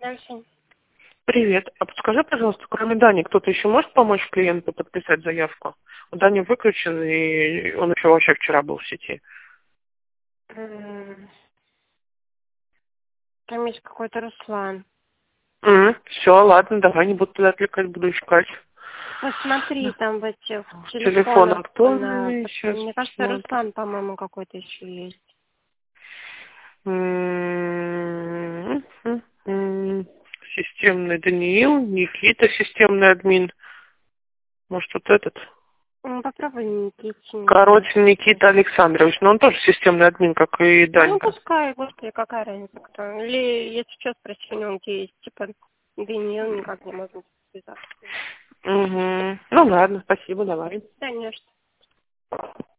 Дальше. Привет. А подскажи, пожалуйста, кроме Дани, кто-то еще может помочь клиенту подписать заявку? У Дани выключен, и он еще вообще вчера был в сети. Там есть какой-то Руслан. Все, ладно, давай, не буду туда отвлекать, буду искать. Посмотри там в этих Телефон телефонах. актуальный, сейчас Мне кажется, посмотрим. Руслан, по-моему, какой-то еще есть. Системный Даниил, Никита, системный админ. Может, вот этот? Попробуй Никитин. Короче, Никита Александрович. Но он тоже системный админ, как и Ну, Данька. пускай, господи, какая разница, кто. Или, если что, спроси у него, где есть, типа, Даниил, никак не можно связаться. Ну ладно, спасибо, давай. Конечно.